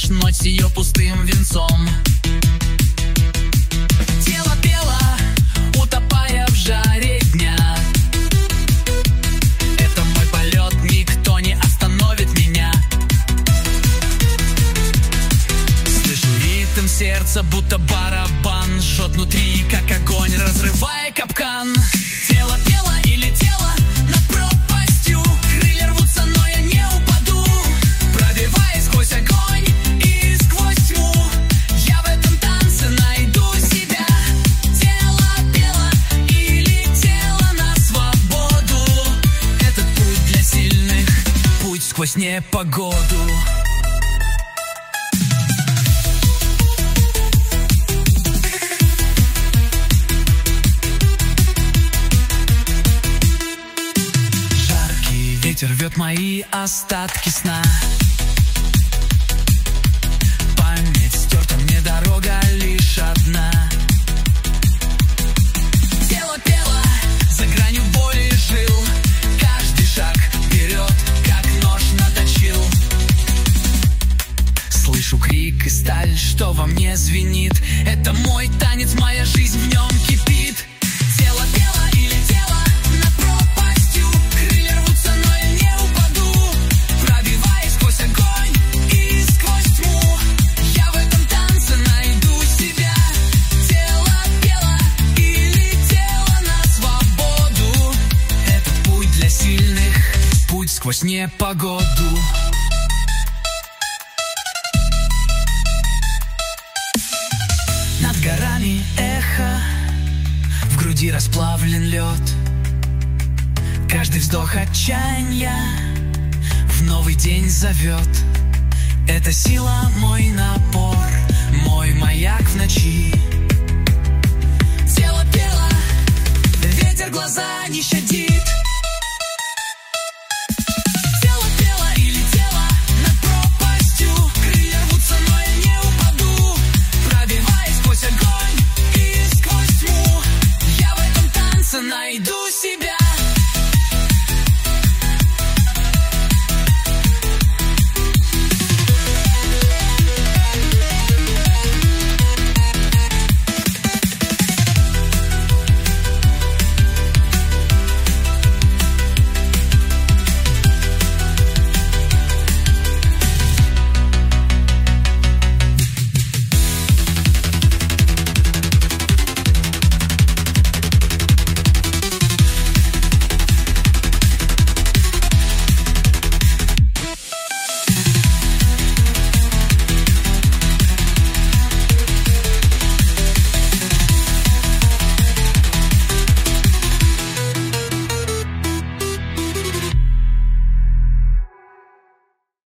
лишь ночь с ее пустым венцом. Тело пело, утопая в жаре дня. Это мой полет, никто не остановит меня. Слышу ритм сердца, будто барабан, жжет внутри, как огонь, разрывая капкан. Тело пело и летело над пропастью. Крылья рвутся, но я не упаду. Пробиваясь сквозь огонь и сквозь тьму, я в этом танце найду себя. Тело пело и летело на свободу. Этот путь для сильных, путь сквозь непогоду. Ветер рвет мои остатки сна. Память стерта, мне дорога лишь одна. Тело пело за гранью боли жил. Каждый шаг вперед, как нож наточил. Слышу крик и сталь, что во мне звенит. Это мой танец, моя жизнь в нем кипит. Тело пело и летело над пропастью. Крылья рвутся, но я не упаду. Пробиваясь сквозь огонь и сквозь тьму, я в этом танце найду себя. Тело пело и летело на свободу. Этот путь для сильных, путь сквозь непогоду. Над горами эхо, в груди расплавлен лед. Каждый вздох отчаяния в новый день зовет. Это сила, мой напор, мой маяк в ночи. Тело пело, ветер глаза не щадит.